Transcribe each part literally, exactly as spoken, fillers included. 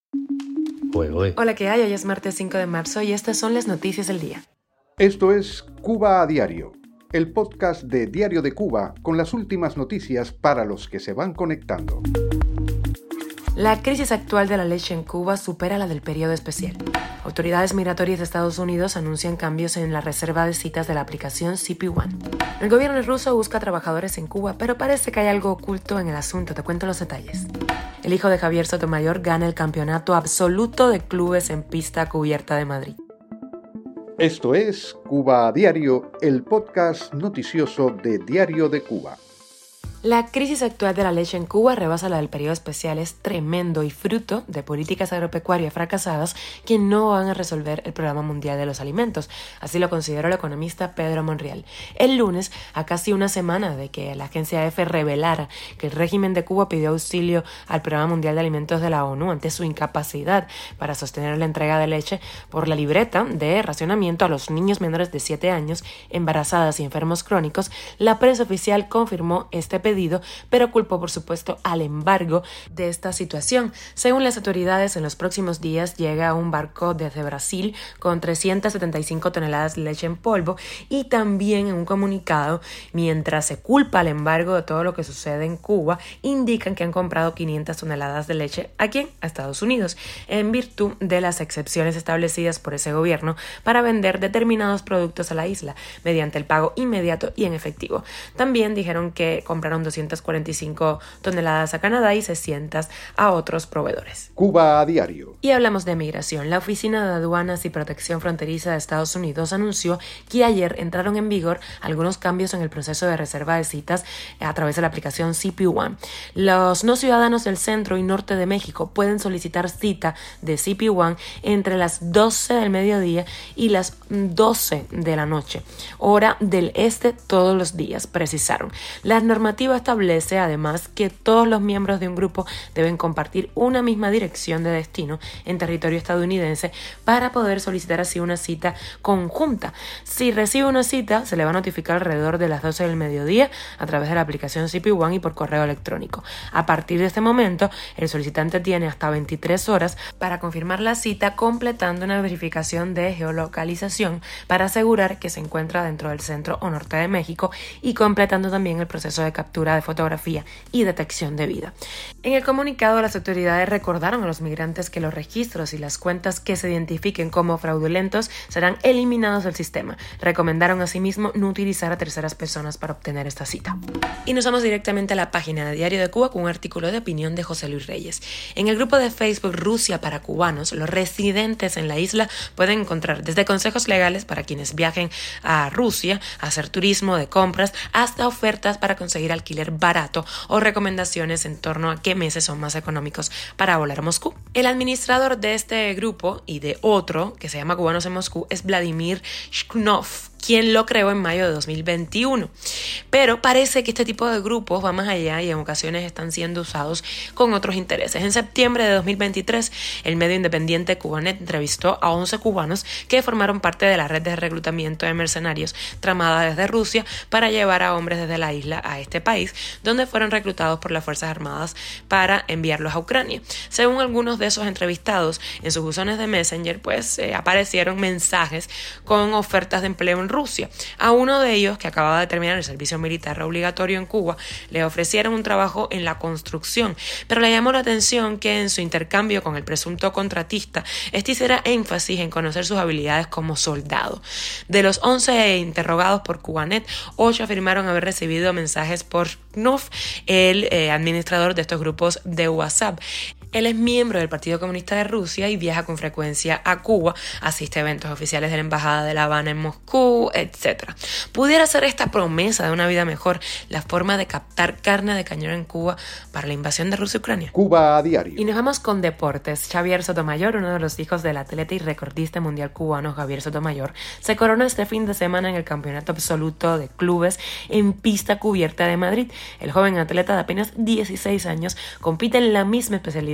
Uy, uy. Hola, ¿qué hay? Hoy es martes cinco de marzo y estas son las noticias del día. Esto es Cuba a Diario, el podcast de Diario de Cuba con las últimas noticias para los que se van conectando. La crisis actual de la leche en Cuba supera la del periodo especial. Autoridades migratorias de Estados Unidos anuncian cambios en la reserva de citas de la aplicación C P One. El gobierno ruso busca trabajadores en Cuba, pero parece que hay algo oculto en el asunto. Te cuento los detalles. El hijo de Javier Sotomayor gana el campeonato absoluto de clubes en pista cubierta de Madrid. Esto es Cuba a Diario, el podcast noticioso de Diario de Cuba. La crisis actual de la leche en Cuba rebasa la del periodo especial, es tremendo y fruto de políticas agropecuarias fracasadas que no van a resolver el Programa Mundial de los Alimentos. Así lo consideró el economista Pedro Monreal. El lunes, a casi una semana de que la agencia EFE revelara que el régimen de Cuba pidió auxilio al Programa Mundial de Alimentos de la ONU ante su incapacidad para sostener la entrega de leche por la libreta de racionamiento a los niños menores de siete años, embarazadas y enfermos crónicos, la prensa oficial confirmó este pedido pedido, pero culpó por supuesto al embargo de esta situación. Según las autoridades, en los próximos días llega un barco desde Brasil con trescientas setenta y cinco toneladas de leche en polvo y también en un comunicado, mientras se culpa al embargo de todo lo que sucede en Cuba, indican que han comprado quinientas toneladas de leche ¿a quién? A Estados Unidos, en virtud de las excepciones establecidas por ese gobierno para vender determinados productos a la isla mediante el pago inmediato y en efectivo. También dijeron que compraron doscientas cuarenta y cinco toneladas a Canadá y seiscientas a otros proveedores. Cuba a Diario. Y hablamos de migración. La Oficina de Aduanas y Protección Fronteriza de Estados Unidos anunció que ayer entraron en vigor algunos cambios en el proceso de reserva de citas a través de la aplicación C P One. Los no ciudadanos del centro y norte de México pueden solicitar cita de C P One entre las doce del mediodía y las doce de la noche, hora del este todos los días, precisaron. Las normativas establece además que todos los miembros de un grupo deben compartir una misma dirección de destino en territorio estadounidense para poder solicitar así una cita conjunta. Si recibe una cita, se le va a notificar alrededor de las doce del mediodía a través de la aplicación C P One y por correo electrónico. A partir de este momento, el solicitante tiene hasta veintitrés horas para confirmar la cita, completando una verificación de geolocalización para asegurar que se encuentra dentro del centro o norte de México y completando también el proceso de captura de fotografía y detección de vida. En el comunicado, las autoridades recordaron a los migrantes que los registros y las cuentas que se identifiquen como fraudulentos serán eliminados del sistema. Recomendaron asimismo no utilizar a terceras personas para obtener esta cita. Y nos vamos directamente a la página de Diario de Cuba con un artículo de opinión de José Luis Reyes. En el grupo de Facebook Rusia para cubanos, los residentes en la isla pueden encontrar desde consejos legales para quienes viajen a Rusia a hacer turismo de compras hasta ofertas para conseguir alquiler barato o recomendaciones en torno a qué meses son más económicos para volar a Moscú. El administrador de este grupo y de otro que se llama Cubanos en Moscú es Vladimir Shknov, quien lo creó en mayo de dos mil veintiuno. Pero parece que este tipo de grupos va más allá y en ocasiones están siendo usados con otros intereses. En septiembre de dos mil veintitrés, el medio independiente Cubanet entrevistó a once cubanos que formaron parte de la red de reclutamiento de mercenarios tramada desde Rusia para llevar a hombres desde la isla a este país, donde fueron reclutados por las Fuerzas Armadas para enviarlos a Ucrania. Según algunos de esos entrevistados, en sus buzones de Messenger pues eh, aparecieron mensajes con ofertas de empleo en Rusia. A uno de ellos, que acababa de terminar el servicio militar obligatorio en Cuba, le ofrecieron un trabajo en la construcción, pero le llamó la atención que en su intercambio con el presunto contratista, este hiciera énfasis en conocer sus habilidades como soldado. De los once interrogados por Cubanet, ocho afirmaron haber recibido mensajes por Knov, el eh, administrador de estos grupos de WhatsApp. Él es miembro del Partido Comunista de Rusia y viaja con frecuencia a Cuba, asiste a eventos oficiales de la Embajada de La Habana en Moscú, etcétera. Pudiera ser esta promesa de una vida mejor la forma de captar carne de cañón en Cuba para la invasión de Rusia y Ucrania. Cuba a Diario. Y nos vamos con deportes. Javier Sotomayor, uno de los hijos del atleta y recordista mundial cubano Javier Sotomayor, se coronó este fin de semana en el Campeonato Absoluto de Clubes en pista cubierta de Madrid. El joven atleta de apenas dieciséis años compite en la misma especialidad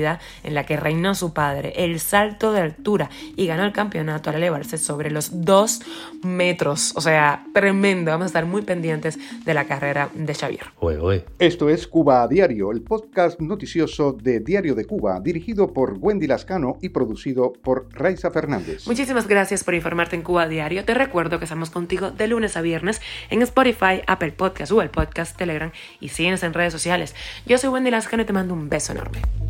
velocidad en la que reinó su padre, el salto de altura, y ganó el campeonato al elevarse sobre los dos metros. O sea, tremendo. Vamos a estar muy pendientes de la carrera de Xavier. Oye, oye. Esto es Cuba a Diario, el podcast noticioso de Diario de Cuba, dirigido por Wendy Lascano y producido por Raiza Fernández. Muchísimas gracias por informarte en Cuba a Diario. Te recuerdo que estamos contigo de lunes a viernes en Spotify, Apple Podcast, Google Podcast, Telegram y síguenos en redes sociales. Yo soy Wendy Lascano y te mando un beso enorme.